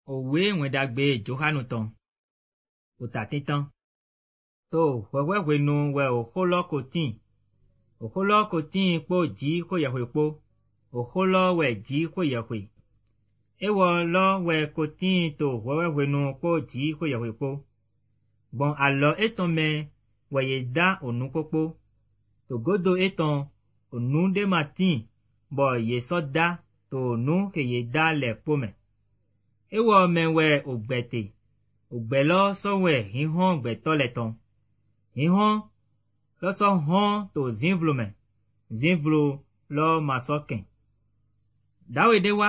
Òwe ìwẹ̀dàgbé Jòhánù tán. Òtàtítán. Tó wẹ̀wẹ̀wẹ̀nu wẹ̀ òkólọ́ kò tín pò jí kò yẹ̀wẹ̀ pò. Òkólọ́ wẹ̀ jí kò yẹ̀wẹ̀. Ewọ̀ lọ́ wẹ̀ kò tín tó wẹ̀wẹ̀wẹ̀nu pò jí kò yẹ̀wẹ̀ pò. Gbọ̀n àlọ́ ètàn mẹ́ wẹ̀yẹ̀ dá ònú pópó. Tògódò ètàn ònú dé mà tín bọ̀ yẹ̀ sọ́ dá tó ònú kèyẹ̀ dá lẹ̀ pò mẹ́. Ewọ̀ mẹ́wẹ̀ ògbẹ̀tẹ̀, ògbẹ̀lọ́ sọ́wẹ̀ híhán gbẹ̀tọ́lẹ̀ tán. Híhán lọ́sọ̀ hán tó zínvlò mẹ́, zínvlò lọ́ mà sọ́kẹ̀. Dáwédé wá,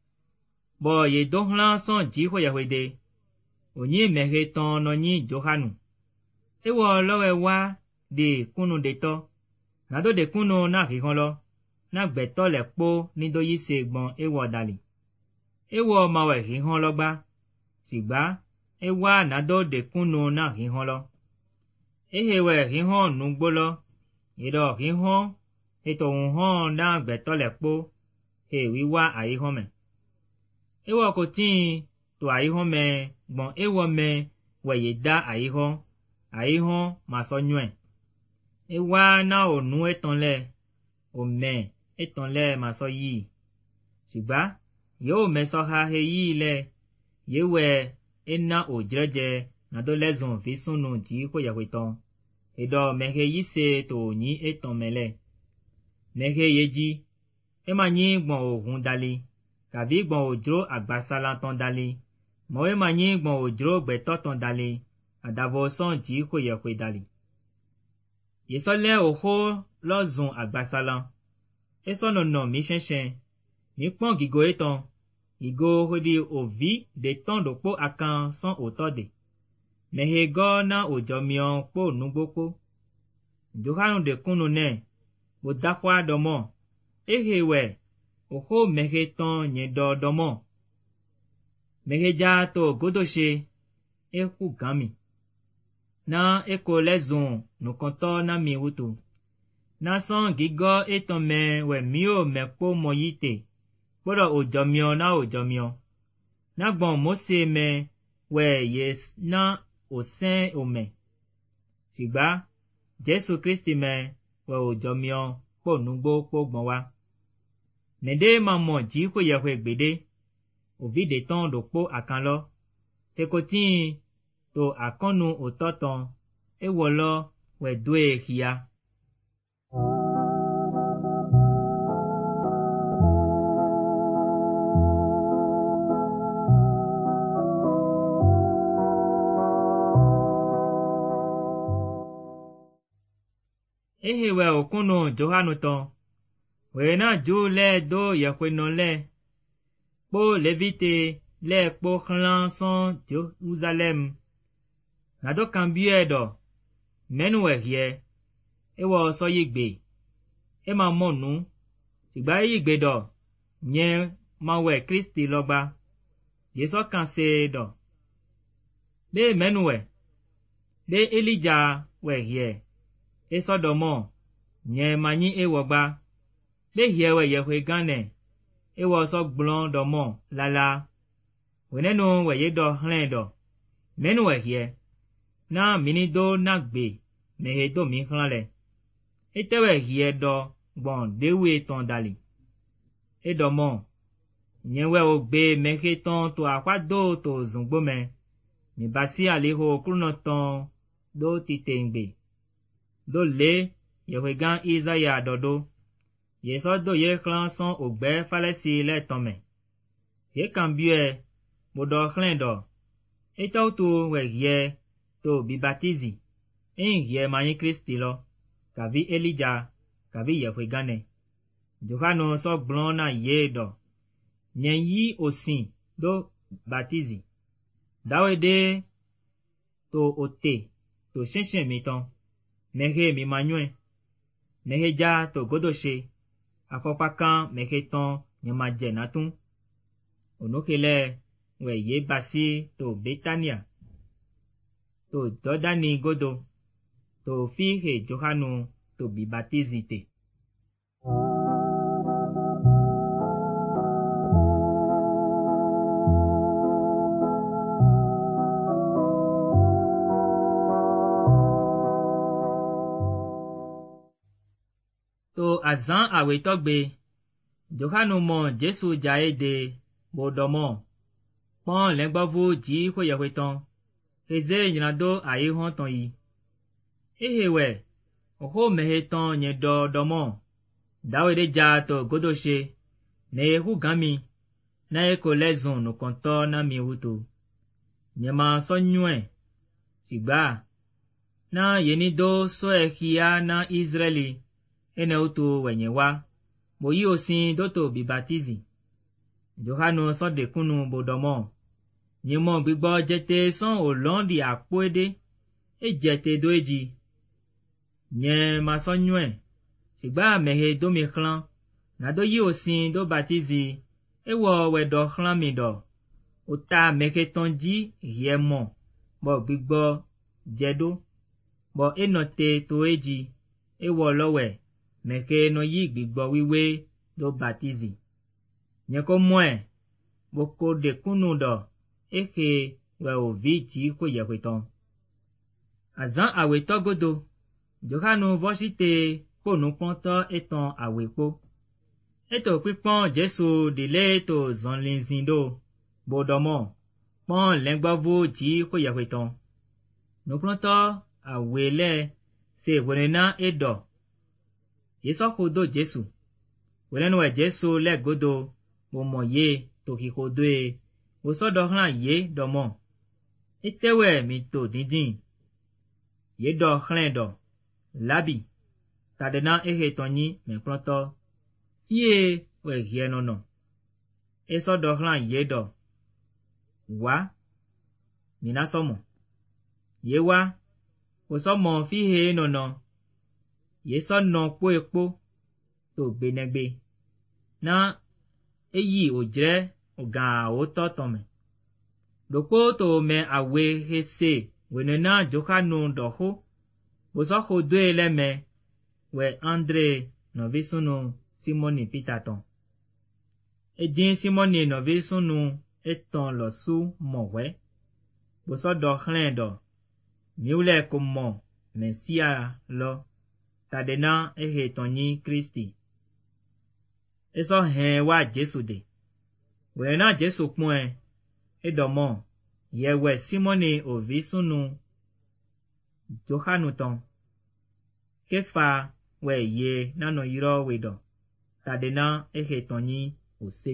bọ̀ yè dóhlán sọ́n jí hóyàwédé, ònyí mẹ́he tán nọ ní Jòhánù. Ewọ̀ lọ́wẹ̀ wá dè kúnnù dè tọ́, nàdó dè kúnnù náà híhán lọ, náà gbẹ̀tọ́lẹ̀ pó nídóyí se gbọ̀n ewọ̀ dàlì. Ewọ̀ màwẹ̀ híhán lọ́gbá, ṣìgbá ewà nàdó dè kúnnù náà híhán lọ. Ehewẹ̀ híhán nù gbó lọ, ìdọ̀ híhán ètò òhán náà gbẹ̀tọ́lẹ̀ pó, èwì wá àyíhán mẹ́. Ewọ̀ kò tíì tó àyíhán mẹ́ gbọ̀n ewọ̀ mẹ́ wẹ̀yẹ̀ dá àyíhán mà sọ nyúẹ̀. Ewà náà ò nú ètànlẹ̀, òmẹ̀ ètànlẹ̀ mà sọ yìí. Ṣìgbá yóò mẹ́sọ́ ha he yìí lẹ̀, yéwẹ̀ ẹ̀nà òjìrẹ́jẹ nàdó lẹ́zùn fi súnù jí kò yàwé tán. Ìdọ̀ mẹ́he yìí se tò ní ètàn mẹ́lẹ̀. Mẹ́he yé jí, ẹ máa yí gbọ̀n òhun dalí, kàbí gbọ̀n òjò àgbàsálà tán dalí. Mọ̀ ẹ máa yí gbọ̀n òjò gbẹ̀tọ́ tán dalí, àdàbọ̀ sọ́n jí kò yẹ̀wé dalí. Yèsọ́lẹ̀ òhó lọ́zùn àgbàsálà. Ẹ sọ́nà nà mí ṣẹ́ṣẹ́, ní pọ́n gígó ètàn, ìgò hodi òví dè tán dòpó àkàn sán òtọ́ dè. Mẹ́he gọ́ náà òjò mìíràn pò núgbópó. Jòhánù dè kúnnù nẹ̀, bò dákwá dọmọ́. Ehe wẹ̀, òhó mẹ́he tán yẹn dọmọ́. Mẹ́he já tó gódò ṣe, ekú gàmì. Náà ekò lẹ́zùn nùkọ́ntọ́ náà mi wútò. Náà sán gígọ́ ètàn mẹ́ wẹ̀ mí ò mẹ́pó mọ yí tè. Gbọ́dọ̀ òjò mìíràn náà òjò mìíràn. Náà gbọ̀n Mósè mẹ́ wẹ̀ yẹ náà òsẹ́n òmẹ̀. Ṣìgbá Jésù Kristi mẹ́ wẹ̀ òjò mìíràn pò núgbó pò gbọ̀n wá. Mẹ́dé máa mọ̀ jí kò yẹ wẹ̀ gbèdé. Òvídè tán dòpó àkàn lọ. Tekotín tó àkọ́nu òtọ́ tán. Ewọ̀ lọ wẹ̀ dóe hìá. Ehewẹ̀ òkúnnù Jòhánù tán. Wẹ̀ náà jú lẹ́ dó yẹ̀kwẹ̀ nọ lẹ́. Pó Lévíté lẹ́ pó xlán sán Jerúsálẹ́m. Nàdó kan bí ẹ̀dọ̀, mẹ́nu ẹ̀hìẹ́, ewọ̀ sọ yí gbè. Ẹ máa mọ̀ nú, ṣìgbá yí gbè dọ̀, yẹn máa wẹ̀ Kristi lọ́gbà. Yésọ́ kan se dọ̀. Bé mẹ́nu wẹ̀, bé Élíjà wẹ̀ hìẹ́. Esọ́dọ̀mọ́, yẹn ma yí ewọ̀ gba, lé hiẹ̀wẹ̀ yẹ̀wẹ̀ gánẹ̀, ewọ̀ sọ gbọ́n dọ̀mọ́ lálá. Wẹ̀nẹ́nu wẹ̀yẹ dọ̀ hlẹ̀ dọ̀, mẹ́nu wẹ̀ hiẹ̀, náà mìíní dó náà gbè, mẹ́he dó mi hlẹ̀ lẹ̀. Etẹ́wẹ̀ hiẹ̀ dọ̀ gbọ̀n déwé tán dalì. Edọ̀mọ́, yẹn wẹ̀ o gbé mẹ́he tán tó àpá dó tó zùngbó mẹ́, mìbá sí àléhò kúrúnà tán dó ti tẹ̀ ń gbè. Dó lé yẹ̀wẹ̀ gán Ísáyà dọ̀dó. Yèsọ́ dó yé xlán sán ògbẹ́ fálẹ́sì lẹ́tàn mẹ́. Yé kàn bí ẹ, mo dọ̀ xlẹ̀ dọ̀. Étọ́ tó wẹ̀ hiẹ́ tó bí baptisi. Ń hiẹ́ ma yín Kristi lọ. Kàbí Élíjà, kàbí yẹ̀wẹ̀ gánẹ̀. Jòhánù sọ gbọ́n náà yé dọ̀. Yẹn yí òsìn dó baptisi. Dáwédé tó òtè tó ṣẹ̀ṣẹ̀ mi tán. Mẹ́he mi ma nyúẹ̀. Mẹ́he já tó gódò ṣe. Afọ́pákán mẹ́he tán yẹn ma jẹ̀ nátún. Ònúkẹ́lẹ́ wẹ̀ yé basí tó Bétáníà. Tó Jọ́dánì gódò. Tó fi hè Jòhánù tó bí baptisi tè. azan awe togbe Johanu mo Jesu jaede bodomo pon lengbavu ji ko yeweton eze nyinado ayi hon ton yi ehewe oho meheton nyedo domo dawede ja to godoshe ne hu gami na eko lezon no konto na mi wuto nyema so nyue sigba na yenido so ehia na Israeli ene uto wenyewa boyi osin doto bi baptizi Johanu so de kunu bodomo nyemo gbigbo jete son olondi apoede ejete doeji nye ma so nyue sigba mehe do mi khlan na do yi osin do baptizi ewo wedo khlan mi do ota meke tonji yemo bo gbigbo jedo bo enote toeji ewo lowe meke no yi gbigbo wiwe do baptizi nyeko moe boko de kunu do eke we oviti ko yeweton azan awe togodo Johanu vosite ponu ponto eton awepo eto pipon Jesu dile to zonlinzindo bodomo pon lengbavo ji ko yeweton no pronto awele se wenena edo yeso kodo Jesu wenenu we Jesu le godo bo moye to kikodoe wo so do hlan ye domo etewe mi to dindin ye do hlan do labi tadena ehe tonyi me pronto ye we hienono eso do hlan ye do wa mina somo ye wa wo so mo fi he nono ye so no po epo to gbenegbe na eyi ojre oga o totome doko to me awe hese wenena Johanu doho bo so khodwe leme we Andre novisunu Simoni Pitaton ejin Simoni novisunu eton losu mowe bo so do hlen do miule komo Mesia lo tadena ehe tonyi Kristi eso hen wa Jesu de wena Jesu pon edomo yewe Simoni ovisunu Johanu ton kefa we ye nano yiro wedo tadena ehe tonyi ose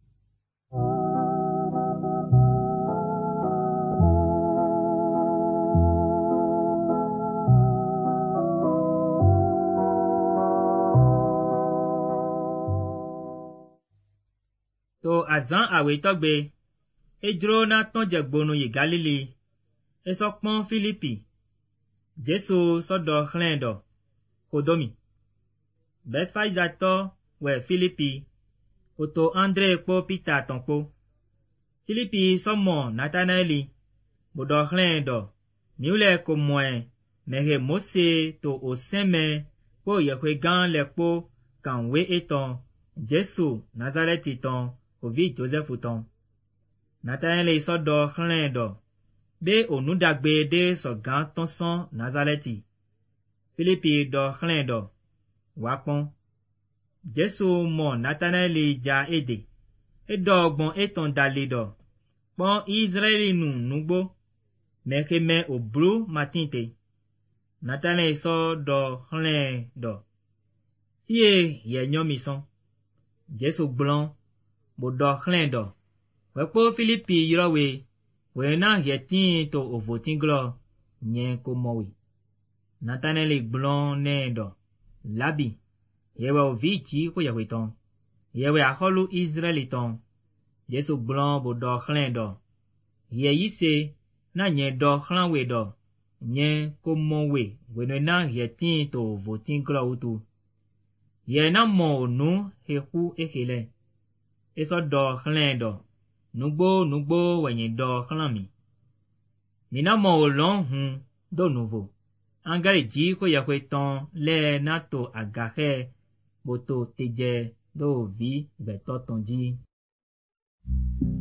to azan awe togbe ejro na ton jegbonu yi Galili eso pon Filipi Jesu sodo hlen do kodomi Bethsaida to we Filipi oto Andre po Peter tonpo Filipi somo Nathanaeli bodo hlen do miule ko moe mehe Mose to oseme po yekwe gan lepo kanwe eton Jesu Nazareti ton ovi Joseph ton Nathanaeli sodo hlen do be onudagbe de sogan tonson Nazareti Filipi do hlen do wapon Jesu mo Nathanaeli ja ede edo ogbon eton dalido pon Israeli nu nugbo mekeme obru matinte Nathanaeli so do hlen do ye nyomi son Jesu blon bo do hlen do wepo Filipi yirowe wena yetin to ovotin glo nyen ko mowe Nathanaeli blon ne do labi yewe oviti ko yeweton yewe aholu Israeli ton Jesu blon bo do hlen do ye yise na nyen do hlan we do nyen ko mowe wena yetin to ovotin glo utu ye na mo onu heku ekele eso do hlen do nugbo wenye do hlan mi na mo olon hun do nouveau angari ji ko yakweton le nato agahe boto teje do vi beto tonji